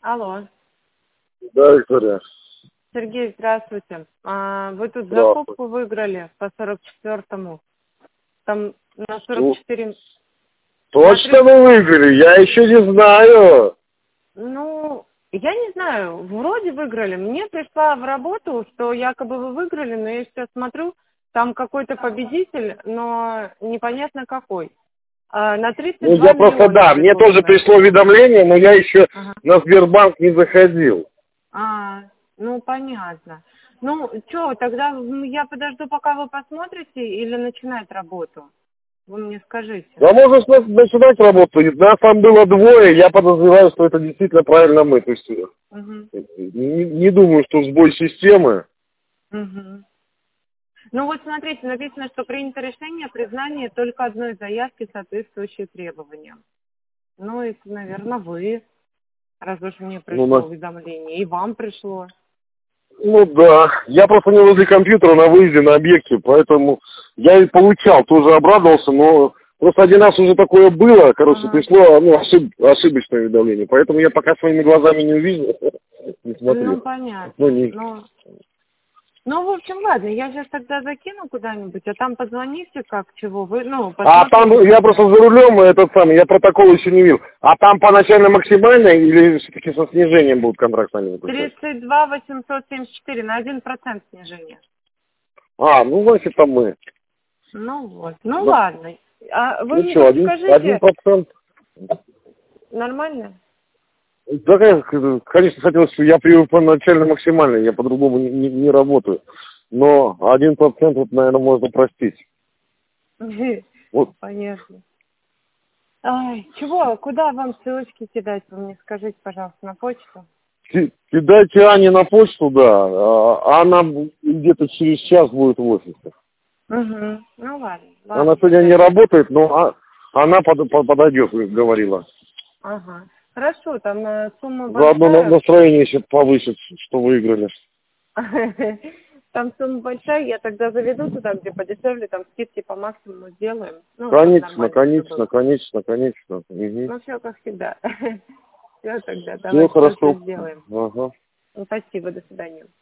Алло. Да, Виктория. Сергей, здравствуйте. Вы тут Здравствуйте. закупку выиграли по 44-му. Там на Ну, 44... точно вы выиграли? Я еще не знаю. Ну, я не знаю, вроде выиграли. Мне пришла в работу, что якобы вы выиграли, но я сейчас смотрю, там какой-то победитель, но непонятно какой. На 32 Ну, я просто, миллиона да, мне тоже выиграли. пришло уведомление, но я еще Ага. на Сбербанк не заходил. Ну, понятно. Ну, что, тогда я подожду, пока вы посмотрите, или начинать работу? Вы мне скажите. Да можно начинать работу. Нас там было двое, я подозреваю, что это действительно правильно мы. То есть Угу. не думаю, что сбой системы. Угу. Ну вот смотрите, написано, что принято решение о признании только одной заявки, соответствующей требованиям. Ну, это, наверное, вы, раз уж мне Ну, пришло уведомление, и вам пришло. ну да, я просто не возле компьютера на выезде на объекте, поэтому я и получал, тоже обрадовался, но просто один раз уже такое было, короче, пришло ошибочное уведомление, поэтому я пока своими глазами не увидел, не смотрел. Ну, понятно. Ну, не... Ну, в общем, ладно, я сейчас тогда закину куда-нибудь, а там позвоните, как, чего вы, А там, посмотрите. я просто за рулем, я протокол еще не видел, а там по начальной максимальной или все-таки со снижением будут контракт с нами заключать? 32 874 на 1% снижение. Ну, значит, там мы. Ну вот, ну Да. ладно. А вы Ну мне что, вот скажите, 1%? нормально? Да, конечно, хотелось, я привык по начальной максимальной, я по-другому не работаю. Но 1% вот, наверное, можно простить. Вот. Понятно. Ай, чего, куда вам ссылочки кидать? Вы мне скажите, пожалуйста, на почту. Кидайте Ане на почту, да, а она где-то через час будет в офисе. Угу. Ну ладно. Она сегодня не работает, но она подойдет, говорила. Ага. Хорошо, там сумма Заодно большая. настроение еще повысит, что выиграли. Там сумма большая, я тогда заведу туда, где подешевле, там скидки по максимуму сделаем. Ну, Конечно, нормально, конечно. Угу. Ну, все как всегда. Все тогда, Все давайте хорошо. сделаем. Ага. Спасибо, до свидания.